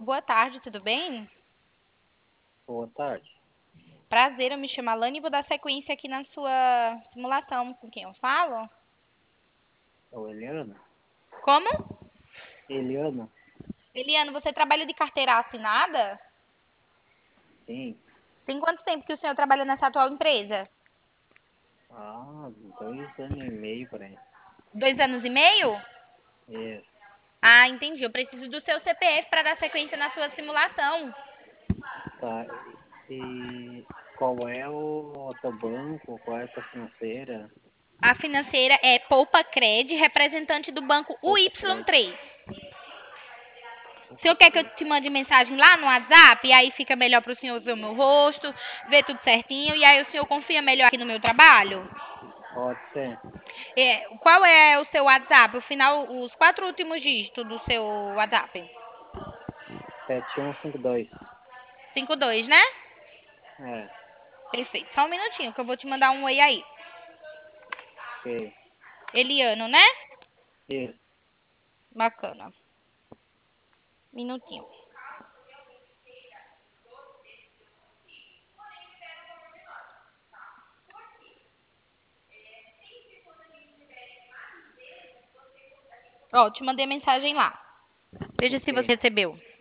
Boa tarde, tudo bem? Boa tarde. Prazer, eu me chamo Alane e vou dar sequência aqui na sua simulação. Com quem eu falo? É o Eliana? Como? Eliana? Eliano, você trabalha de carteira assinada? Sim. Tem quanto tempo que o senhor trabalha nessa atual empresa? Ah, 2 anos e meio por aí. 2 anos e meio? Isso. Ah, entendi. Eu preciso do seu CPF para dar sequência na sua simulação. Tá. E qual é o teu banco? Qual é a tua financeira? A financeira é Poupa Cred, representante do banco Poupa crédito. UY3. O senhor Poupa quer que eu crédito. te mande mensagem lá no WhatsApp? E aí fica melhor para o senhor ver o meu rosto, ver tudo certinho, e aí o senhor confia melhor aqui no meu trabalho? Pode ser. Qual é o seu WhatsApp? O final, os quatro últimos dígitos do seu WhatsApp. 7152. 52, né? É. Perfeito. Só um minutinho que eu vou te mandar um oi aí. Ok. Eliano, né? Isso. Bacana. Minutinho. Ó, te mandei mensagem lá. Veja se Ok. você recebeu.